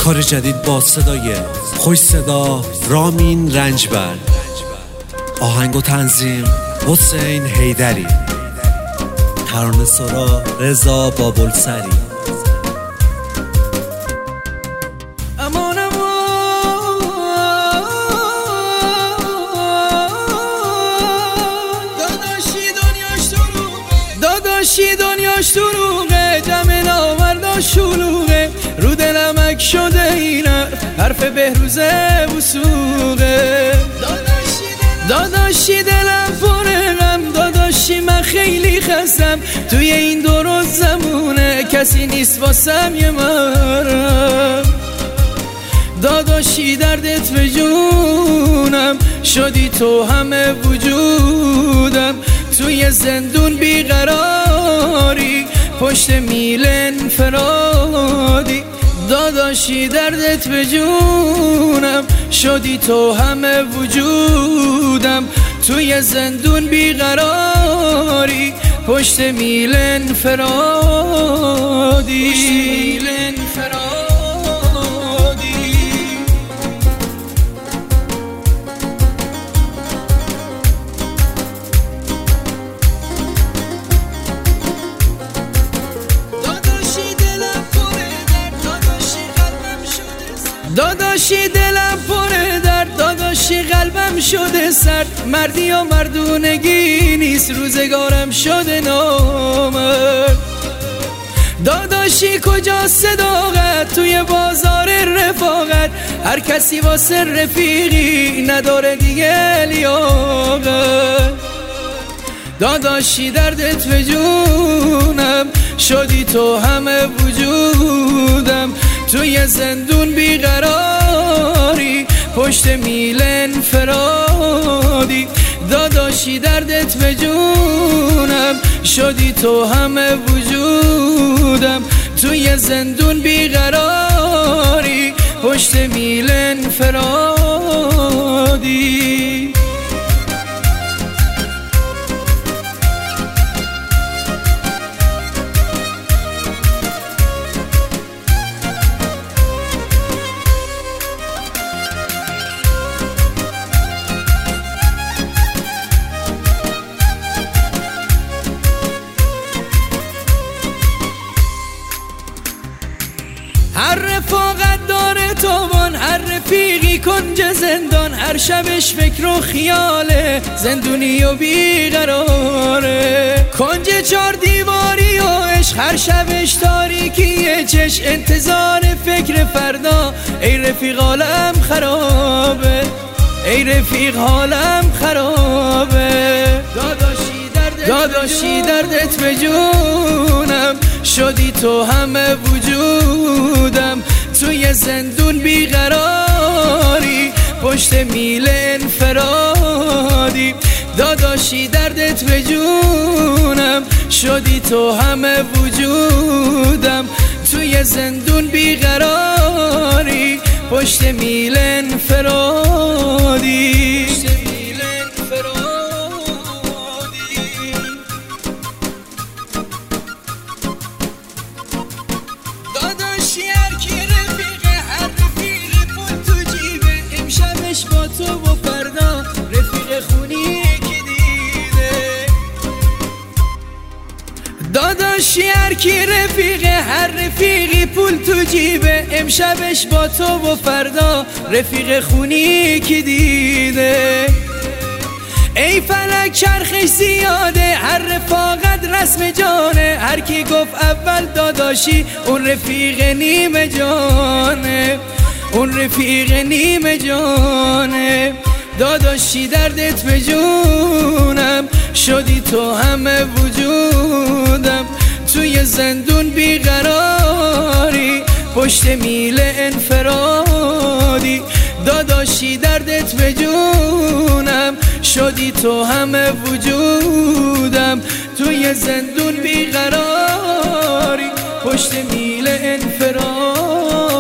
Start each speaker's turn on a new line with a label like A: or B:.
A: کار جدید با صدای خوش صدا رامین رنجبر، آهنگ و تنظیم حسین حیدری، ترانه سرا رضا بابلسری.
B: داداشی دنیاش دروغه، جمع نامردا شلوغه، رو دلمک شده این حرف بهروزه وسوقه. داداشی دلم پره غم، داداشی من خیلی خستم، توی این دور زمونه کسی نیست واسم یه مرم. داداشی دردت به جونم، شدی تو همه وجودم، توی زندون بیقراری، پشت میل انفرادی. داداشی دردت به جونم، شدی تو همه وجودم، توی زندون بیقراری، پشت میل انفرادی. داداشی دلم پره درد، داداشی قلبم شده سرد، مردی و مردونگی نیست، روزگارم شده نامرد. داداشی کجا صداقت توی بازار رفاقت، هر کسی واسه رفیقی نداره دیگه لیاقت. داداشی دردت به جونم، شدی تو همه وجودم، توی زندون بیقراری، پشت میل انفرادی. داداشی دردت به جونم، شدی تو همه وجودم، توی زندون بیقراری، پشت میل انفرادی. هر رفاقت داره تاوان، هر رفیقی کنج زندان، هر شبش فکر و خیاله، زندونی و بیقراره. کنج چار دیواری و عشق، هر شبش تاریکی چش، انتظار فکر فردا. ای رفیق حالم خرابه، ای رفیق حالم خرابه. داداشی دردت به جونم، شدی تو همه وجودم، توی زندون بیقراری، پشت میل انفرادی. داداشی دردت به جونم، شدی تو همه وجودم، توی زندون بیقراری، پشت میل انفرادی. با تو و فردا رفیق خونی که دیده. داداشی هر کی رفیقه، هر رفیقی پول تو جیبه، امشبش با تو و فردا رفیق خونی که دیده. ای فلک چرخش زیاده، هر رفاقت رسم جانه، هر کی گفت اول داداشی اون رفیق نیمه جانه، اون رفیق نیمه جانه. داداشی دردت به جونم، شدی تو همه وجودم، توی زندون بیقراری، پشت میل انفرادی. داداشی دردت به جونم، شدی تو همه وجودم، توی زندون بیقراری، پشت میل انفرادی.